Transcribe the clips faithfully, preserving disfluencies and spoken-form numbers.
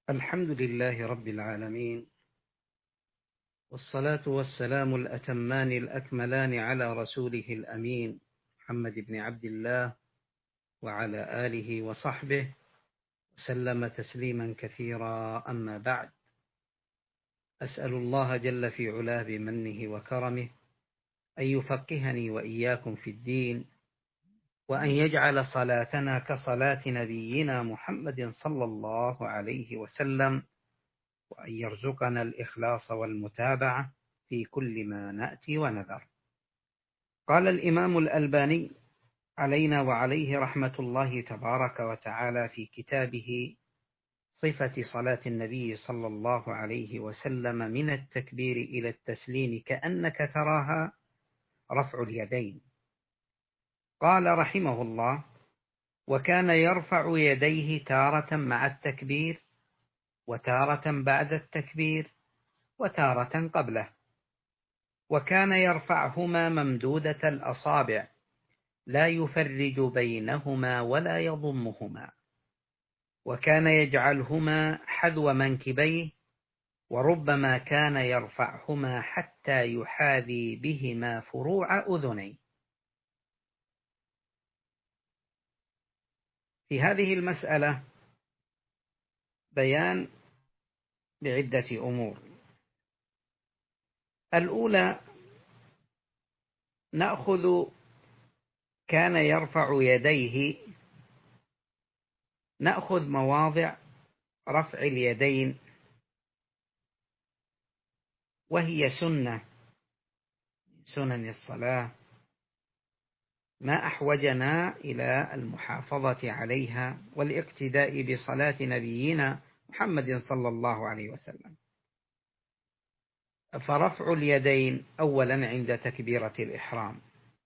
الحمد لله رب العالمين، والصلاة والسلام الأتمان الأكملان على رسوله الأمين محمد بن عبد الله وعلى آله وصحبه وسلم تسليما كثيرا. أما بعد، أسأل الله جل في علاه بمنه وكرمه أن يفقهني وإياكم في الدين، وأن يجعل صلاتنا كصلاة نبينا محمد صلى الله عليه وسلم، وأن يرزقنا الإخلاص والمتابعة في كل ما نأتي ونذر. قال الإمام الألباني علينا وعليه رحمة الله تبارك وتعالى في كتابه صفة صلاة النبي صلى الله عليه وسلم من التكبير إلى التسليم كأنك تراها رفع اليدين. قال رحمه الله: وكان يرفع يديه تارة مع التكبير، وتارة بعد التكبير، وتارة قبله، وكان يرفعهما ممدودة الأصابع لا يفرج بينهما ولا يضمهما، وكان يجعلهما حذو منكبيه، وربما كان يرفعهما حتى يحاذي بهما فروع أذنيه. في هذه المسألة بيان لعدة أمور. الأولى، نأخذ كان يرفع يديه، نأخذ مواضع رفع اليدين، وهي سنة سنن الصلاة، ما أحوجنا إلى المحافظة عليها والاقتداء بصلاة نبينا محمد صلى الله عليه وسلم. فرفع اليدين أولا عند تكبيرة الإحرام،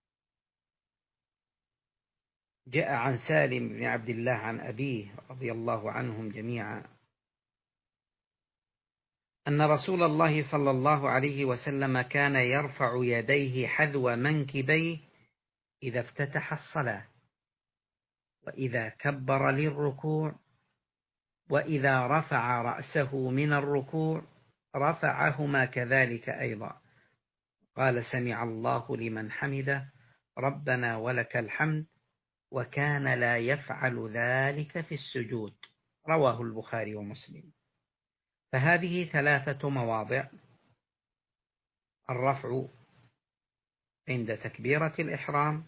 جاء عن سالم بن عبد الله عن أبيه رضي الله عنهم جميعا أن رسول الله صلى الله عليه وسلم كان يرفع يديه حذو منكبيه إذا افتتح الصلاة، وإذا كبر للركوع، وإذا رفع رأسه من الركوع رفعهما كذلك أيضا. قال: سمع الله لمن حمده، ربنا ولك الحمد، وكان لا يفعل ذلك في السجود. رواه البخاري ومسلم. فهذه ثلاثة مواضع: الرفع عند تكبيرة الإحرام،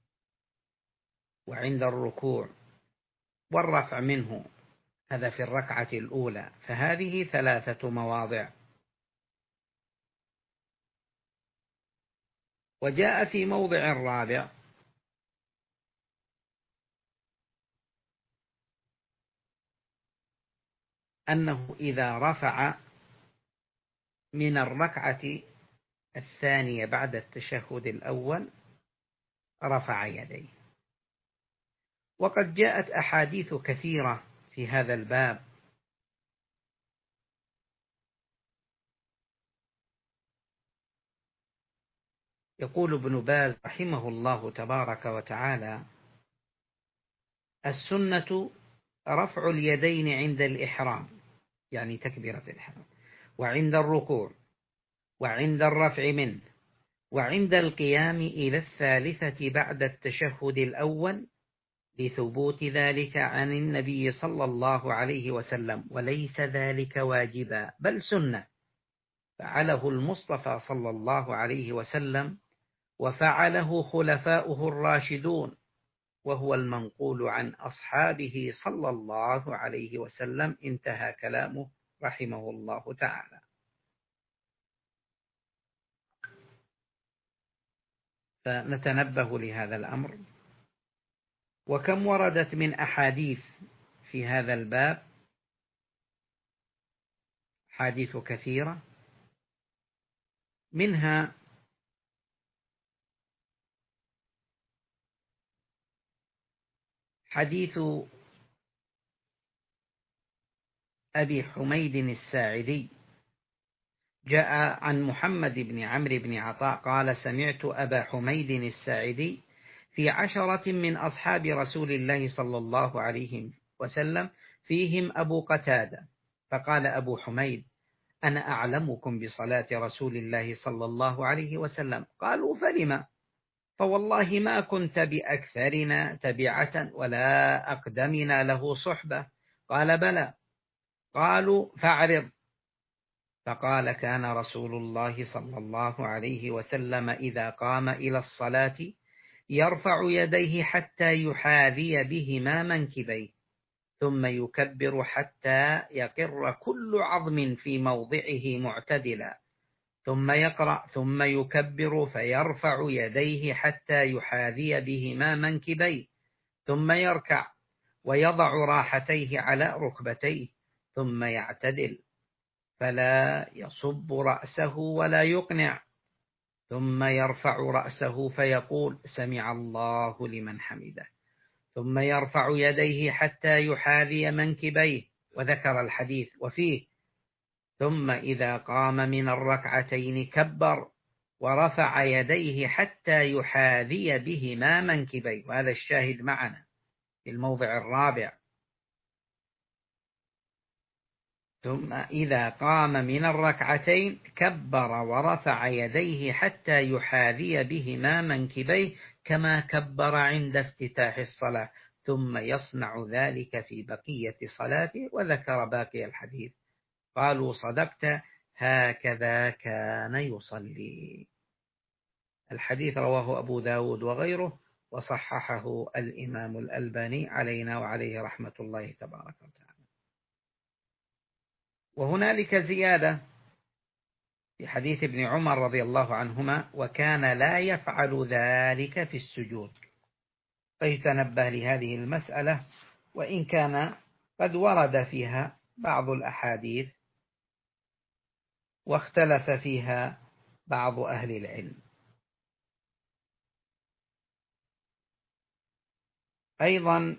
وعند الركوع، والرفع منه، هذا في الركعة الأولى. فهذه ثلاثة مواضع. وجاء في موضع الرابع: أنه إذا رفع من الركعة الثانية بعد التشهد الأول رفع يديه. وقد جاءت أحاديث كثيرة في هذا الباب، يقول ابن باز رحمه الله تبارك وتعالى: السنة رفع اليدين عند الإحرام، يعني تكبيرة الإحرام، وعند الركوع، وعند الرفع منه، وعند القيام إلى الثالثة بعد التشهد الأول، لثبوت ذلك عن النبي صلى الله عليه وسلم، وليس ذلك واجبا بل سنة فعله المصطفى صلى الله عليه وسلم، وفعله خلفاؤه الراشدون، وهو المنقول عن أصحابه صلى الله عليه وسلم. انتهى كلامه رحمه الله تعالى. فنتنبه لهذا الأمر. وكم وردت من أحاديث في هذا الباب، حديث كثيرة، منها حديث أبي حميد الساعدي، جاء عن محمد بن عمرو بن عطاء قال: سمعت أبا حميد الساعدي في عشرة من أصحاب رسول الله صلى الله عليه وسلم، فيهم أبو قتادة فقال أبو حميد: أنا أعلمكم بصلاة رسول الله صلى الله عليه وسلم. قالوا: فلم؟ فوالله ما كنت بأكثرنا تبعة ولا أقدمنا له صحبة. قال: بلى. قالوا: فاعرض. فقال: كان رسول الله صلى الله عليه وسلم إذا قام إلى الصلاة يرفع يديه حتى يحاذي بهما منكبيه، ثم يكبر حتى يقر كل عظم في موضعه معتدلا، ثم يقرأ، ثم يكبر فيرفع يديه حتى يحاذي بهما منكبيه، ثم يركع ويضع راحتيه على ركبتيه، ثم يعتدل فلا يصب رأسه ولا يقنع، ثم يرفع رأسه فيقول: سمع الله لمن حمده، ثم يرفع يديه حتى يحاذي منكبيه. وذكر الحديث وفيه: ثم إذا قام من الركعتين كبر ورفع يديه حتى يحاذي بهما منكبيه. وهذا الشاهد معنا في الموضع الرابع: ثم إذا قام من الركعتين كبر ورفع يديه حتى يحاذي بهما منكبيه كما كبر عند افتتاح الصلاة، ثم يصنع ذلك في بقية صلاته. وذكر باقي الحديث. قالوا: صدقت، هكذا كان يصلي. الحديث رواه أبو داود وغيره، وصححه الإمام الألباني علينا وعليه رحمة الله تبارك وتعالى. وهنالك زيادة في حديث ابن عمر رضي الله عنهما: وكان لا يفعل ذلك في السجود. فيتنبه لهذه المسألة، وإن كان قد ورد فيها بعض الأحاديث واختلف فيها بعض أهل العلم. أيضا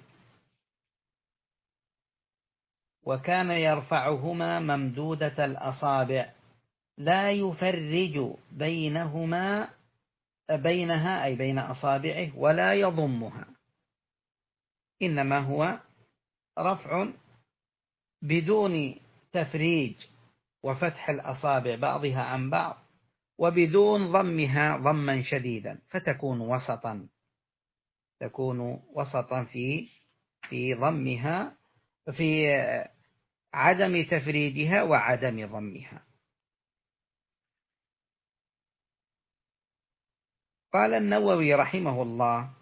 وكان يرفعهما ممدودة الأصابع لا يفرج بينهما بينها أي بين أصابعه ولا يضمها، إنما هو رفع بدون تفريج وفتح الأصابع بعضها عن بعض، وبدون ضمها ضما شديدا، فتكون وسطا تكون وسطا في في ضمها، في عدم تفريجها وعدم ضمها. قال النووي رحمه الله: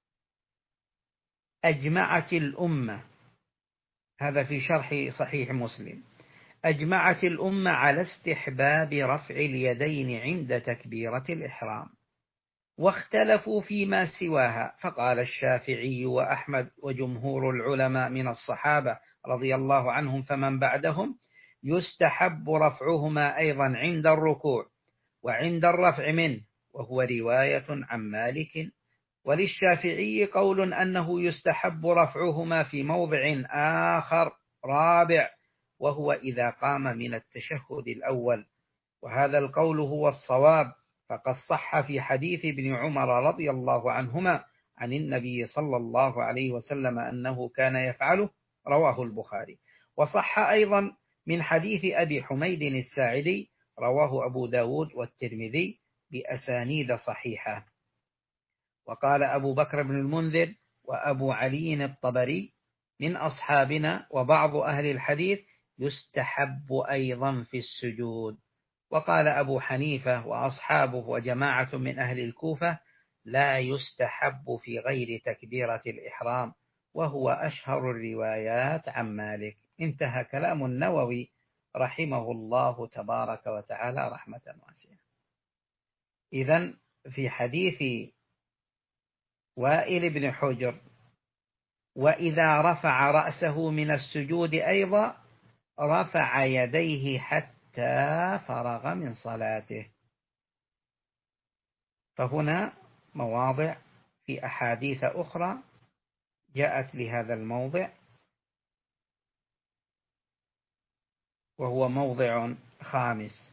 أجمعت الأمة، هذا في شرح صحيح مسلم، أجمعت الأمة على استحباب رفع اليدين عند تكبيرة الإحرام، واختلفوا فيما سواها، فقال الشافعي وأحمد وجمهور العلماء من الصحابة رضي الله عنهم فمن بعدهم: يستحب رفعهما أيضا عند الركوع وعند الرفع منه، وهو رواية عن مالك. وللشافعي قول أنه يستحب رفعهما في موضع آخر رابع، وهو إذا قام من التشهد الأول، وهذا القول هو الصواب، فقد صح في حديث ابن عمر رضي الله عنهما عن النبي صلى الله عليه وسلم أنه كان يفعله، رواه البخاري. وصح أيضا من حديث أبي حميد الساعدي، رواه أبو داود والترمذي بأسانيد صحيحة. وقال أبو بكر بن المنذر وأبو علي الطبري من أصحابنا وبعض أهل الحديث: يستحب أيضا في السجود. وقال أبو حنيفة وأصحابه وجماعة من أهل الكوفة: لا يستحب في غير تكبيرة الإحرام، وهو أشهر الروايات عن مالك. انتهى كلام النووي رحمه الله تبارك وتعالى رحمة واسعة. إذن في حديث وائل بن حجر: وإذا رفع رأسه من السجود أيضا رفع يديه حتى فرغ من صلاته. فهنا مواضع في أحاديث أخرى جاءت لهذا الموضع، وهو موضع خامس.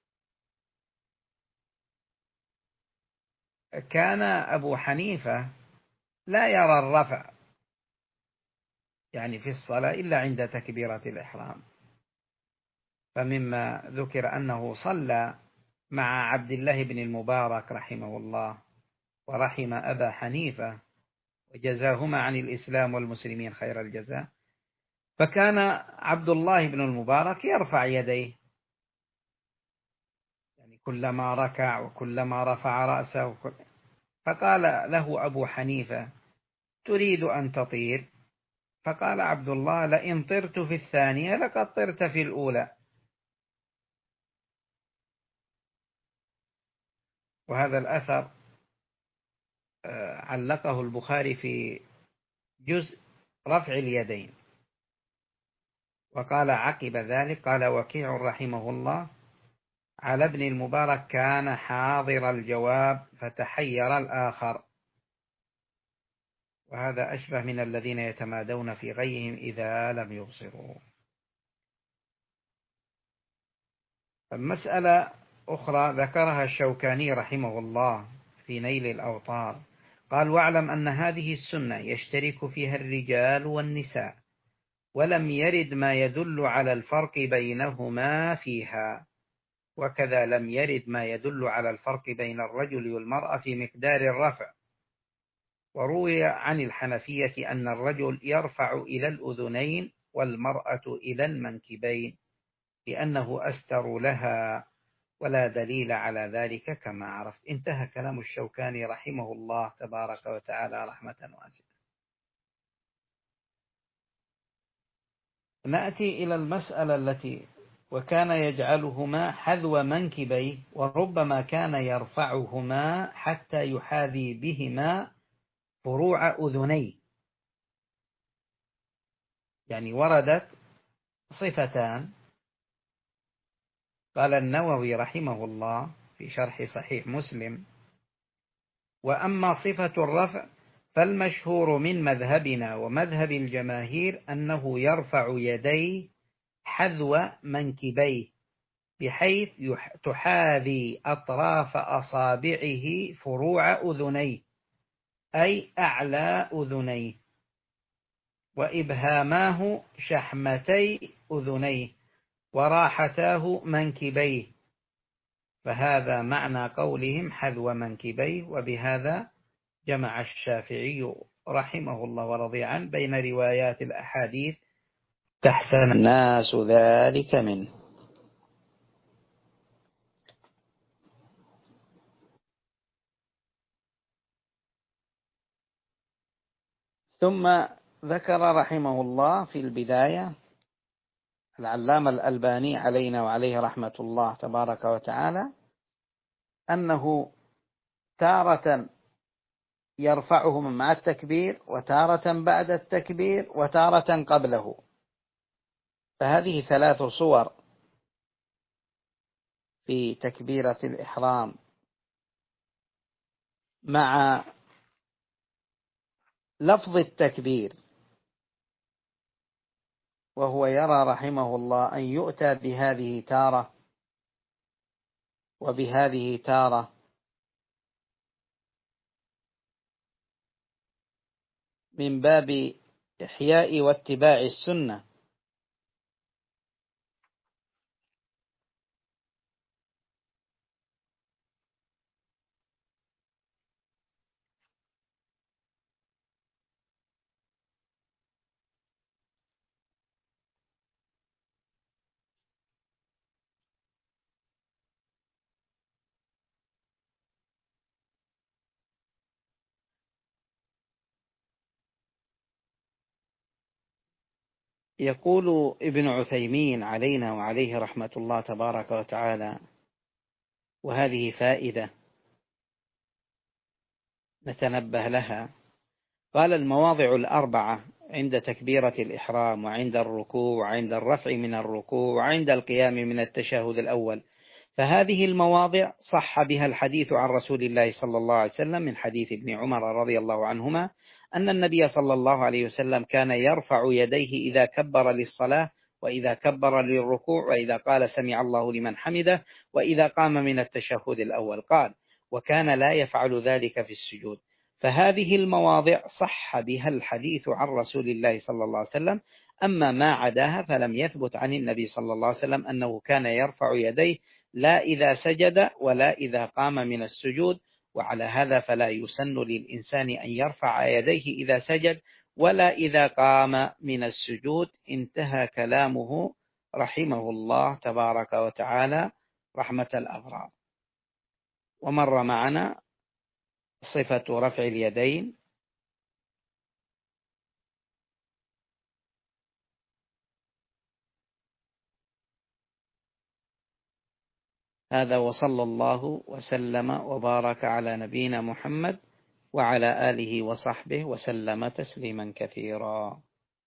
كان أبو حنيفة لا يرى الرفع يعني في الصلاة إلا عند تكبيرة الإحرام، فمما ذكر أنه صلى مع عبد الله بن المبارك رحمه الله ورحم أبا حنيفة وجزاهما عن الإسلام والمسلمين خير الجزاء. فكان عبد الله بن المبارك يرفع يديه، يعني كلما ركع وكلما رفع رأسه. فقال له أبو حنيفة: تريد أن تطير؟ فقال عبد الله: لئن طرت في الثانية لقد طرت في الأولى. وهذا الأثر علقه البخاري في جزء رفع اليدين. وقال عقب ذلك، قال وكيع رحمه الله: على ابن المبارك كان حاضر الجواب فتحير الآخر. وهذا أشبه من الذين يتمادون في غيهم إذا لم يبصروا. مسألة أخرى ذكرها الشوكاني رحمه الله في نيل الأوطار، قال: واعلم أن هذه السنة يشترك فيها الرجال والنساء، ولم يرد ما يدل على الفرق بينهما فيها، وكذا لم يرد ما يدل على الفرق بين الرجل والمرأة في مقدار الرفع. وروي عن الحنفية أن الرجل يرفع إلى الأذنين والمرأة إلى المنكبين لأنه أستر لها، ولا دليل على ذلك كما عرفت. انتهى كلام الشوكاني رحمه الله تبارك وتعالى رحمة واسعة. نأتي إلى المسألة التي وكان يجعلهما حذو منكبيه، وربما كان يرفعهما حتى يحاذي بهما فروع أذنيه. يعني وردت صفتان، قال النووي رحمه الله في شرح صحيح مسلم: وأما صفة الرفع فالمشهور من مذهبنا ومذهب الجماهير أنه يرفع يديه حذو منكبيه بحيث تحاذي أطراف أصابعه فروع أذنيه، أي أعلى أذنيه، وإبهاماه شحمتي أذنيه، وراحتاه منكبيه. فهذا معنى قولهم حذو منكبيه. وبهذا جمع الشافعي رحمه الله ورضي عنه بين روايات الأحاديث تحسن الناس ذلك منه. ثم ذكر رحمه الله في البداية العلامة الألباني علينا وعليه رحمة الله تبارك وتعالى أنه تارة يرفعهم مع التكبير، وتارة بعد التكبير، وتارة قبله. فهذه ثلاث صور في تكبيرة الإحرام مع لفظ التكبير. وهو يرى رحمه الله أن يؤتى بهذه تارة وبهذه تارة، من باب إحياء واتباع السنة. يقول ابن عثيمين علينا وعليه رحمة الله تبارك وتعالى، وهذه فائدة نتنبه لها، قال: المواضع الأربعة عند تكبيرة الإحرام، وعند الركوع، وعند الرفع من الركوع، وعند القيام من التشهد الأول، فهذه المواضع صح بها الحديث عن رسول الله صلى الله عليه وسلم من حديث ابن عمر رضي الله عنهما أن النبي صلى الله عليه وسلم كان يرفع يديه إذا كبر للصلاة، وإذا كبر للركوع، وإذا قال سمع الله لمن حمده، وإذا قام من التشهد الأول. قال: وكان لا يفعل ذلك في السجود. فهذه المواضع صح بها الحديث عن رسول الله صلى الله عليه وسلم. أما ما عداها فلم يثبت عن النبي صلى الله عليه وسلم أنه كان يرفع يديه لا إذا سجد ولا إذا قام من السجود. وعلى هذا فلا يسن للإنسان أن يرفع يديه إذا سجد ولا إذا قام من السجود. انتهى كلامه رحمه الله تبارك وتعالى رحمة الأبرار. ومر معنا صفة رفع اليدين. هذا وصلى الله وسلم وبارك على نبينا محمد وعلى آله وصحبه وسلم تسليما كثيرا.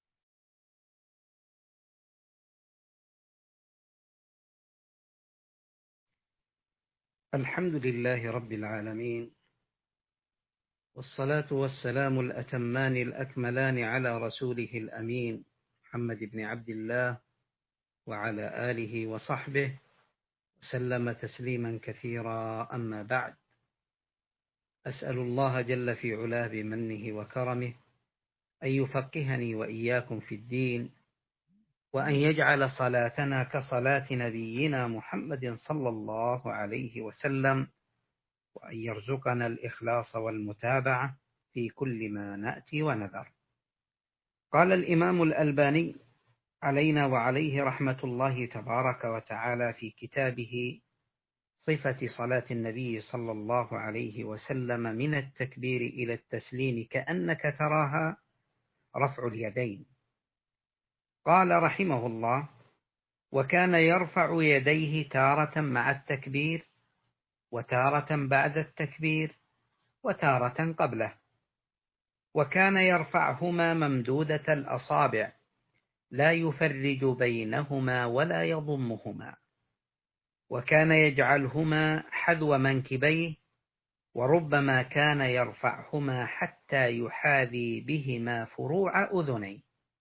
الحمد لله رب العالمين، والصلاة والسلام الأتمان الأكملان على رسوله الأمين محمد بن عبد الله وعلى آله وصحبه وسلم تسليما كثيرا. أما بعد، أسأل الله جل في علاه بمنه وكرمه أن يفقهني وإياكم في الدين، وأن يجعل صلاتنا كصلاة نبينا محمد صلى الله عليه وسلم، وأن يرزقنا الإخلاص والمتابعة في كل ما نأتي ونذر. قال الإمام الألباني علينا وعليه رحمة الله تبارك وتعالى في كتابه صفة صلاة النبي صلى الله عليه وسلم من التكبير إلى التسليم كأنك تراها رفع اليدين. قال رحمه الله: وكان يرفع يديه تارة مع التكبير، وتارة بعد التكبير، وتارة قبله، وكان يرفعهما ممدودة الأصابع لا يفرج بينهما ولا يضمهما، وكان يجعلهما حذو منكبيه، وربما كان يرفعهما حتى يحاذي بهما فروع أذنيه.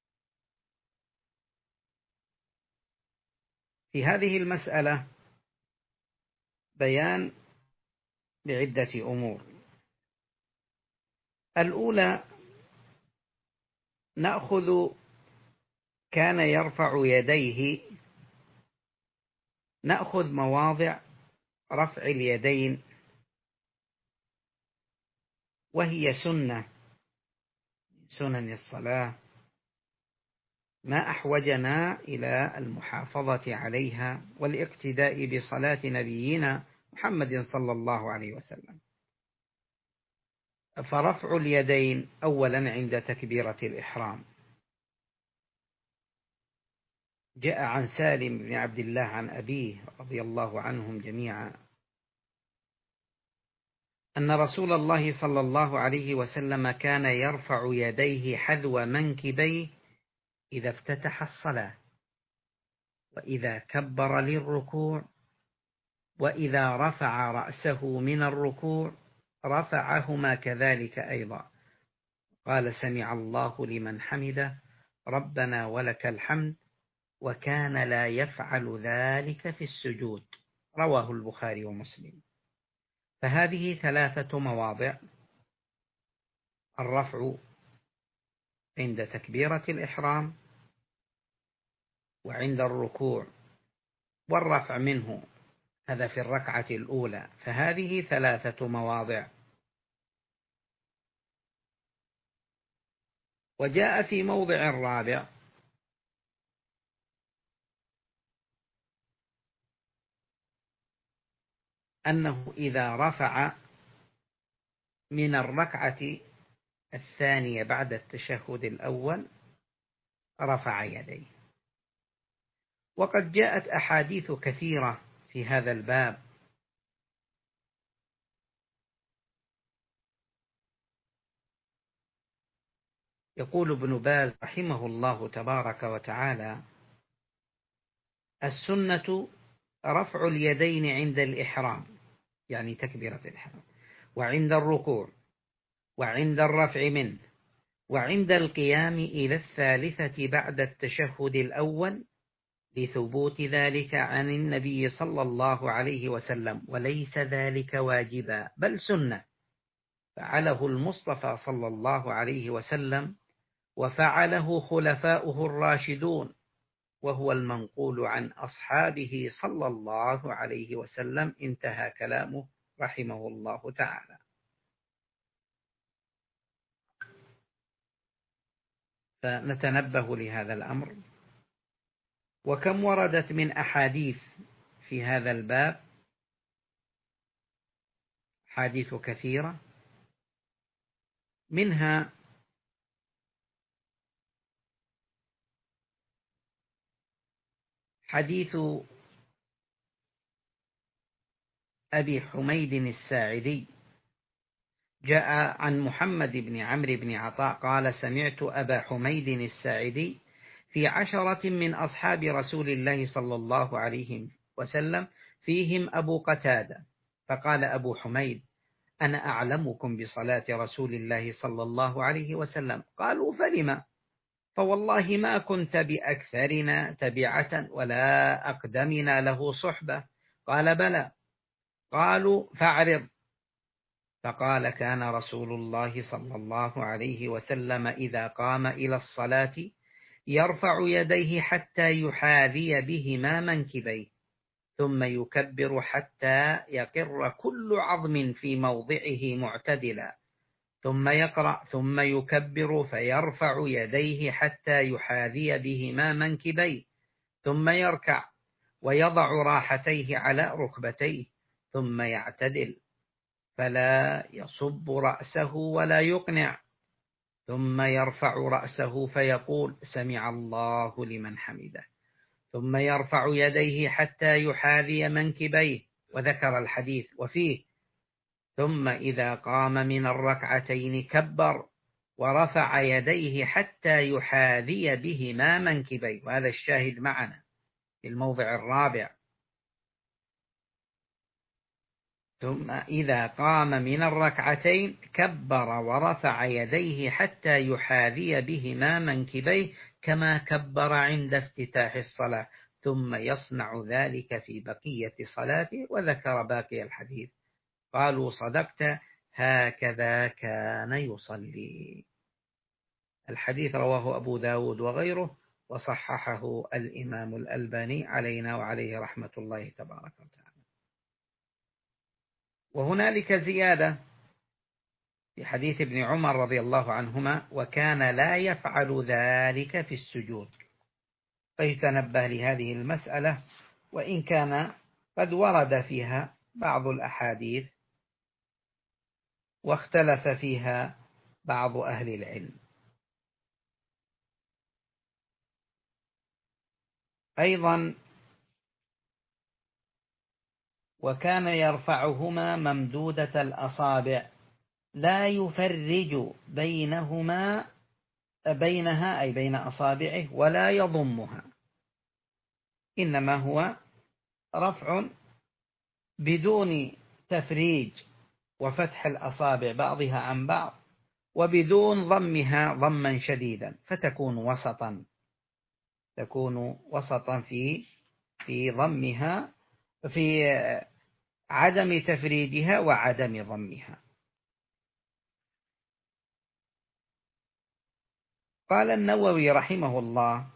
في هذه المسألة بيان لعدة أمور. الأولى، نأخذ كان يرفع يديه، نأخذ مواضع رفع اليدين، وهي سنة سنن الصلاة، ما أحوجنا إلى المحافظة عليها والاقتداء بصلاة نبينا محمد صلى الله عليه وسلم. فرفع اليدين أولا عند تكبيرة الإحرام. جاء عن سالم بن عبد الله عن أبيه رضي الله عنهم جميعا أن رسول الله صلى الله عليه وسلم كان يرفع يديه حذو منكبيه إذا افتتح الصلاة، وإذا كبر للركوع، وإذا رفع رأسه من الركوع رفعهما كذلك أيضا. قال: سمع الله لمن حمده ربنا ولك الحمد، وكان لا يفعل ذلك في السجود. رواه البخاري ومسلم. فهذه ثلاثة مواضع: الرفع عند تكبيرة الإحرام، وعند الركوع، والرفع منه، هذا في الركعة الأولى. فهذه ثلاثة مواضع. وجاء في موضع الرابع: أنه إذا رفع من الركعة الثانية بعد التشهد الأول رفع يديه. وقد جاءت أحاديث كثيرة في هذا الباب، يقول ابن باز رحمه الله تبارك وتعالى: السنة رفع اليدين عند الإحرام، يعني تكبيرة الإحرام، وعند الركوع، وعند الرفع منه، وعند القيام إلى الثالثة بعد التشهد الأول، لثبوت ذلك عن النبي صلى الله عليه وسلم، وليس ذلك واجبا بل سنة. فعله المصطفى صلى الله عليه وسلم، وفعله خلفاؤه الراشدون، وهو المنقول عن أصحابه صلى الله عليه وسلم. انتهى كلامه رحمه الله تعالى. فنتنبه لهذا الأمر. وكم وردت من أحاديث في هذا الباب، حديث كثيرة، منها حديث أبي حميد الساعدي، جاء عن محمد بن عمرو بن عطاء قال: سمعت أبا حميد الساعدي في عشرة من أصحاب رسول الله صلى الله عليه وسلم فيهم أبو قتادة، فقال أبو حميد: أنا أعلمكم بصلاة رسول الله صلى الله عليه وسلم. قالوا: فلما؟ فوالله ما كنت بأكثرنا تبعة ولا أقدمنا له صحبة. قال: بلى. قالوا: فاعرض. فقال: كان رسول الله صلى الله عليه وسلم إذا قام إلى الصلاة يرفع يديه حتى يحاذي بهما منكبيه، ثم يكبر حتى يقر كل عظم في موضعه معتدلا، ثم يقرأ، ثم يكبر فيرفع يديه حتى يحاذي بهما منكبيه، ثم يركع ويضع راحتيه على ركبتيه، ثم يعتدل فلا يصب رأسه ولا يقنع، ثم يرفع رأسه فيقول: سمع الله لمن حمده، ثم يرفع يديه حتى يحاذي منكبيه. وذكر الحديث وفيه: ثم إذا قام من الركعتين كبر ورفع يديه حتى يحاذي بهما منكبيه. وهذا الشاهد معنا في الموضع الرابع: ثم إذا قام من الركعتين كبر ورفع يديه حتى يحاذي بهما منكبيه كما كبر عند افتتاح الصلاة، ثم يصنع ذلك في بقية صلاته. وذكر باقي الحديث. قالوا: صدقت، هكذا كان يصلي. الحديث رواه أبو داود وغيره، وصححه الإمام الألباني علينا وعليه رحمة الله تبارك وتعالى. وهنالك زيادة في حديث ابن عمر رضي الله عنهما: وكان لا يفعل ذلك في السجود. فيتنبه لهذه المسألة، وإن كان قد ورد فيها بعض الأحاديث واختلف فيها بعض أهل العلم. أيضا وكان يرفعهما ممدودة الأصابع لا يفرج بينهما بينها أي بين أصابعه ولا يضمها، إنما هو رفع بدون تفريج وفتح الأصابع بعضها عن بعض، وبدون ضمها ضما شديدا، فتكون وسطا تكون وسطا في في ضمها، في عدم تفريجها وعدم ضمها. قال النووي رحمه الله: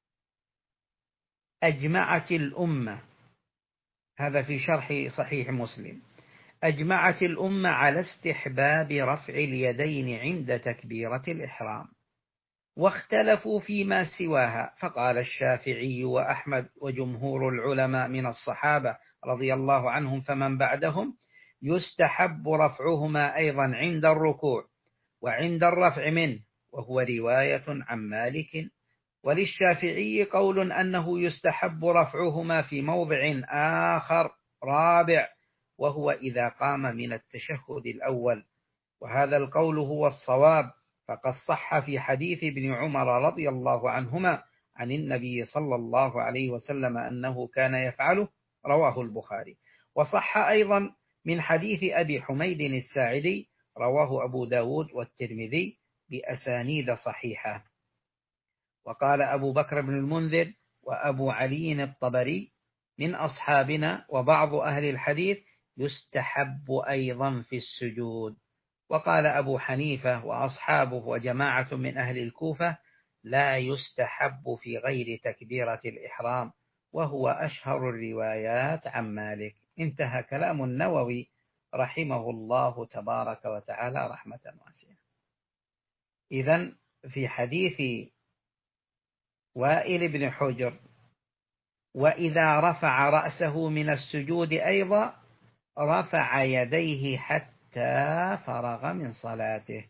أجمعت الأمة، هذا في شرح صحيح مسلم، أجمعت الأمة على استحباب رفع اليدين عند تكبيرة الإحرام، واختلفوا فيما سواها، فقال الشافعي وأحمد وجمهور العلماء من الصحابة رضي الله عنهم فمن بعدهم: يستحب رفعهما أيضا عند الركوع وعند الرفع منه، وهو رواية عن مالك. وللشافعي قول أنه يستحب رفعهما في موضع آخر رابع، وهو إذا قام من التشهد الأول، وهذا القول هو الصواب، فقد صح في حديث ابن عمر رضي الله عنهما عن النبي صلى الله عليه وسلم أنه كان يفعله، رواه البخاري. وصح أيضا من حديث أبي حميد الساعدي، رواه أبو داود والترمذي بأسانيد صحيحة. وقال أبو بكر بن المنذر وأبو علي الطبري من أصحابنا وبعض أهل الحديث: يستحب أيضا في السجود. وقال أبو حنيفة وأصحابه وجماعة من أهل الكوفة لا يستحب في غير تكبيرة الإحرام، وهو أشهر الروايات عن مالك. انتهى كلام النووي رحمه الله تبارك وتعالى رحمة واسعة. إذن في حديث وائل بن حجر وإذا رفع رأسه من السجود أيضا رفع يديه حتى فرغ من صلاته.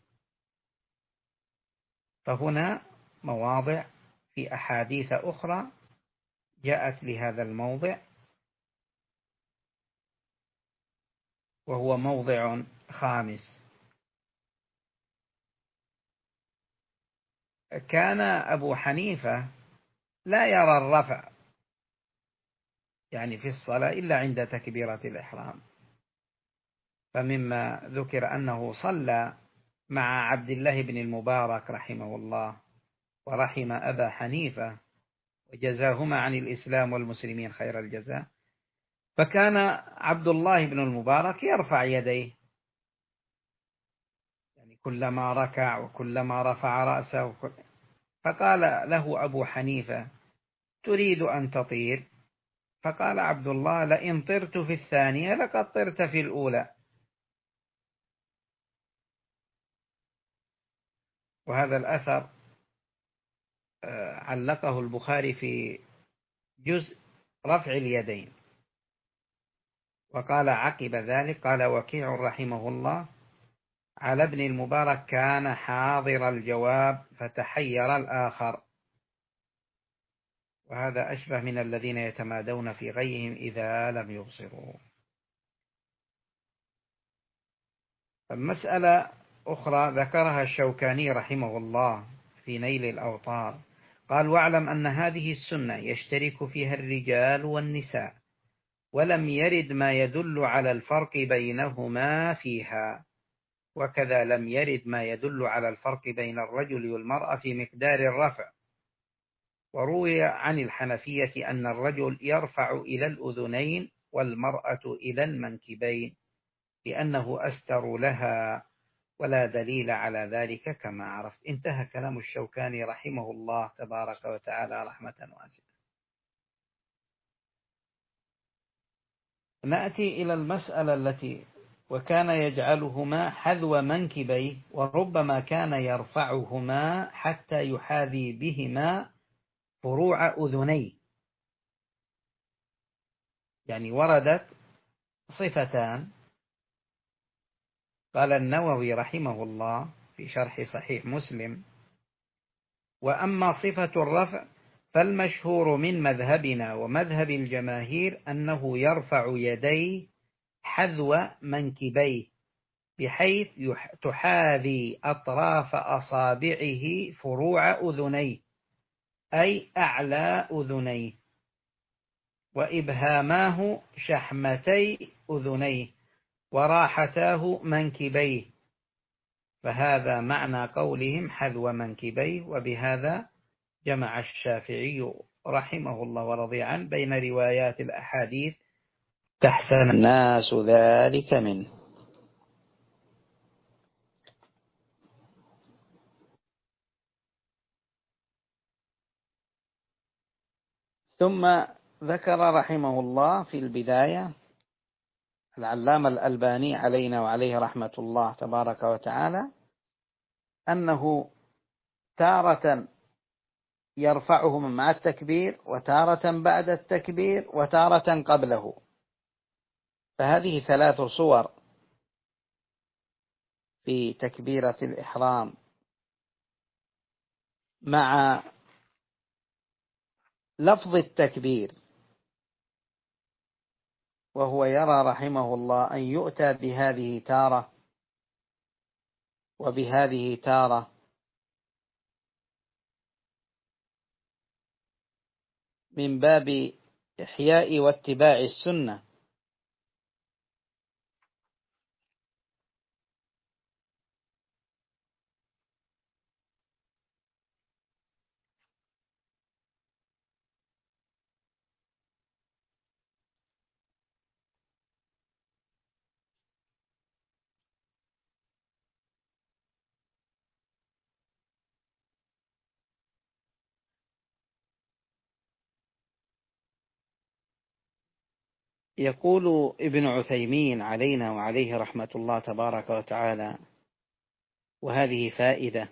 فهنا مواضع في أحاديث أخرى جاءت لهذا الموضع، وهو موضع خامس. كان أبو حنيفة لا يرى الرفع يعني في الصلاة إلا عند تكبيرة الإحرام، فمما ذكر أنه صلى مع عبد الله بن المبارك رحمه الله ورحم أبا حنيفة وجزاهما عن الإسلام والمسلمين خير الجزاء. فكان عبد الله بن المبارك يرفع يديه يعني كلما ركع وكلما رفع رأسه. فقال له أبو حنيفة تريد أن تطير؟ فقال عبد الله لئن طرت في الثانية لقد طرت في الأولى. وهذا الأثر علقه البخاري في جزء رفع اليدين. وقال عقب ذلك قال وكيع رحمه الله على ابن المبارك كان حاضر الجواب فتحير الآخر. وهذا أشبه من الذين يتمادون في غيهم إذا لم يبصروا. المسألة أخرى ذكرها الشوكاني رحمه الله في نيل الأوطار، قال واعلم أن هذه السنة يشترك فيها الرجال والنساء، ولم يرد ما يدل على الفرق بينهما فيها، وكذا لم يرد ما يدل على الفرق بين الرجل والمرأة في مقدار الرفع. وروي عن الحنفية أن الرجل يرفع إلى الأذنين والمرأة إلى المنكبين لأنه أستر لها، ولا دليل على ذلك كما عرفت. انتهى كلام الشوكاني رحمه الله تبارك وتعالى رحمة واسعة. نأتي إلى المسألة التي وكان يجعلهما حذو منكبيه، وربما كان يرفعهما حتى يحاذي بهما فروع أذنيه. يعني وردت صفتان، قال النووي رحمه الله في شرح صحيح مسلم وأما صفة الرفع فالمشهور من مذهبنا ومذهب الجماهير أنه يرفع يديه حذو منكبيه بحيث تحاذي أطراف أصابعه فروع أذنيه أي أعلى أذنيه، وإبهاماه شحمتي أذنيه، وراحتاه منكبيه. فهذا معنى قولهم حذو منكبيه. وبهذا جمع الشافعي رحمه الله ورضي عنه بين روايات الأحاديث تحسن الناس ذلك منه. ثم ذكر رحمه الله في البداية العلامة الألباني علينا وعليه رحمة الله تبارك وتعالى أنه تارة يرفعهم مع التكبير، وتارة بعد التكبير، وتارة قبله. فهذه ثلاث صور في تكبيرة الإحرام مع لفظ التكبير. وهو يرى رحمه الله أن يؤتى بهذه تارة وبهذه تارة، من باب إحياء واتباع السنة. يقول ابن عثيمين علينا وعليه رحمة الله تبارك وتعالى، وهذه فائدة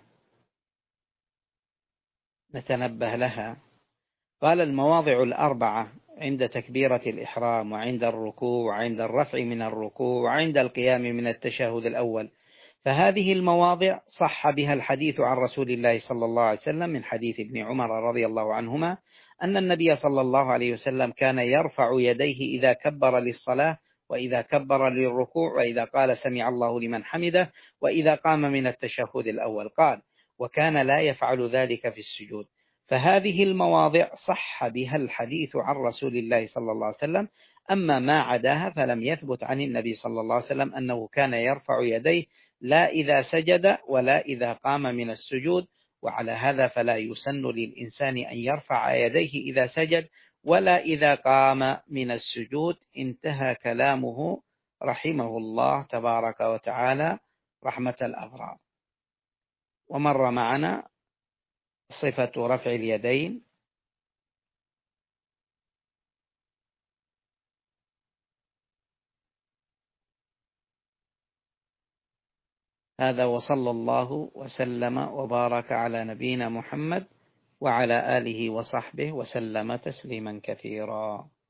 نتنبه لها. قال: المواضع الأربعة عند تكبيرة الإحرام، وعند الركوع، وعند الرفع من الركوع، وعند القيام من التشهد الأول، فهذه المواضع صح بها الحديث عن رسول الله صلى الله عليه وسلم من حديث ابن عمر رضي الله عنهما أن النبي صلى الله عليه وسلم كان يرفع يديه إذا كبر للصلاة، وإذا كبر للركوع، وإذا قال سمع الله لمن حمده، وإذا قام من التشهد الأول. قال: وكان لا يفعل ذلك في السجود. فهذه المواضع صح بها الحديث عن رسول الله صلى الله عليه وسلم. أما ما عداها فلم يثبت عن النبي صلى الله عليه وسلم أنه كان يرفع يديه لا إذا سجد ولا إذا قام من السجود. وعلى هذا فلا يسن للإنسان أن يرفع يديه إذا سجد ولا إذا قام من السجود. انتهى كلامه رحمه الله تبارك وتعالى رحمة الأبرار. ومر معنا صفة رفع اليدين. هذا، وصلى الله وسلم وبارك على نبينا محمد وعلى آله وصحبه وسلم تسليما كثيرا.